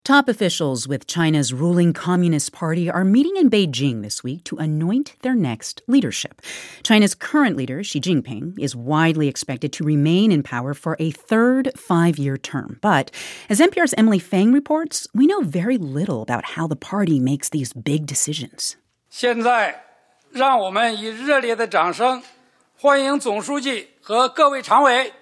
Top officials with China's ruling Communist Party are meeting in Beijing this week to anoint their next leadership. China's current leader, Xi Jinping, is widely expected to remain in power for a third 5-year term. But as NPR's Emily Fang reports, we know very little about how the party makes these big decisions. 现在让我们以热烈的掌声欢迎总书记和各位常委。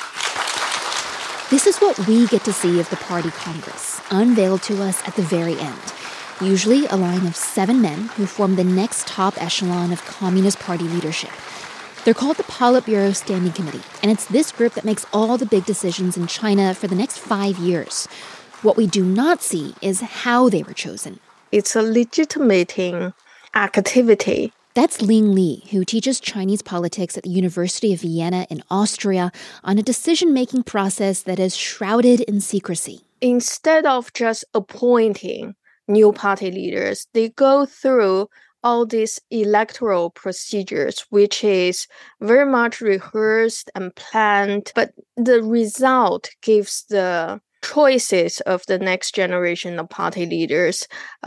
This is what we get to see of the party Congress, unveiled to us at the very end. Usually a line of 7 men who form the next top echelon of Communist Party leadership. They're called the Politburo Standing Committee, and it's this group that makes all the big decisions in China for the next 5 years. What we do not see is how they were chosen. It's a legitimating activity. That's Ling Li, who teaches Chinese politics at the University of Vienna in Austria on a decision-making process that is shrouded in secrecy. Instead of just appointing new party leaders, they go through all these electoral procedures, which is very much rehearsed and planned, but the result gives the choices of the next generation of party leaders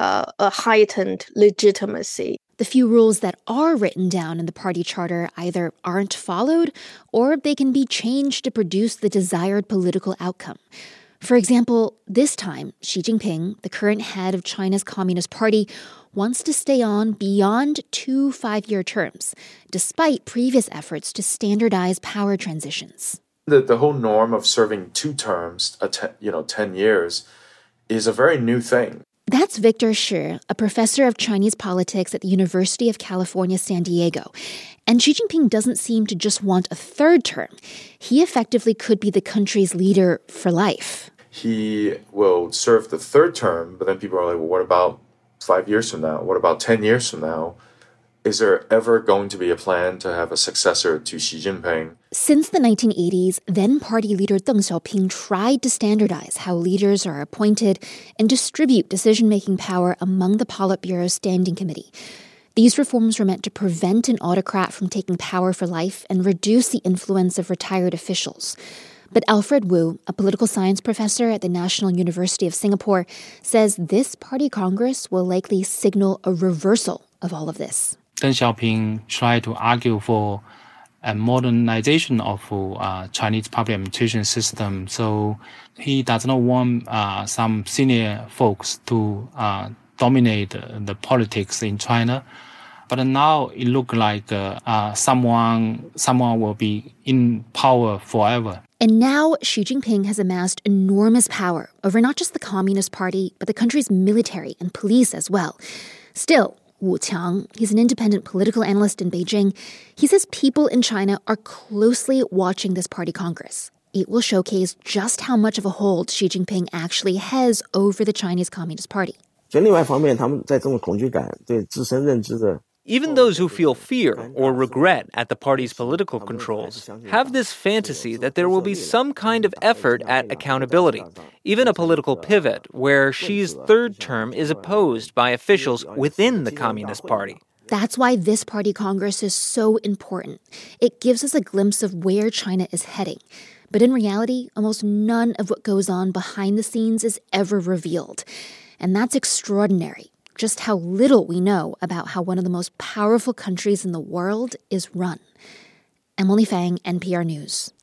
a heightened legitimacy. The few rules that are written down in the party charter either aren't followed or they can be changed to produce the desired political outcome. For example, this time, Xi Jinping, the current head of China's Communist Party, wants to stay on beyond 2 5-year terms, despite previous efforts to standardize power transitions. The whole norm of serving 2 terms, 10 years, is a very new thing. That's Victor Shi, a professor of Chinese politics at the University of California, San Diego. And Xi Jinping doesn't seem to just want a 3rd term. He effectively could be the country's leader for life. He will serve the 3rd term, but then people are like, well, what about 5 years from now? What about 10 years from now? Is there ever going to be a plan to have a successor to Xi Jinping? Since the 1980s, then-party leader Deng Xiaoping tried to standardize how leaders are appointed and distribute decision-making power among the Politburo Standing Committee. These reforms were meant to prevent an autocrat from taking power for life and reduce the influence of retired officials. But Alfred Wu, a political science professor at the National University of Singapore, says this party congress will likely signal a reversal of all of this. Deng Xiaoping tried to argue for a modernization of Chinese public administration system. So he does not want some senior folks to dominate the politics in China. But now it looks like someone will be in power forever. And now Xi Jinping has amassed enormous power over not just the Communist Party, but the country's military and police as well. Still, Wu Qiang, he's an independent political analyst in Beijing. He says people in China are closely watching this party congress. It will showcase just how much of a hold Xi Jinping actually has over the Chinese Communist Party. Even those who feel fear or regret at the party's political controls have this fantasy that there will be some kind of effort at accountability, even a political pivot where Xi's 3rd term is opposed by officials within the Communist Party. That's why this party congress is so important. It gives us a glimpse of where China is heading. But in reality, almost none of what goes on behind the scenes is ever revealed. And that's extraordinary. Just how little we know about how one of the most powerful countries in the world is run. Emily Fang, NPR News.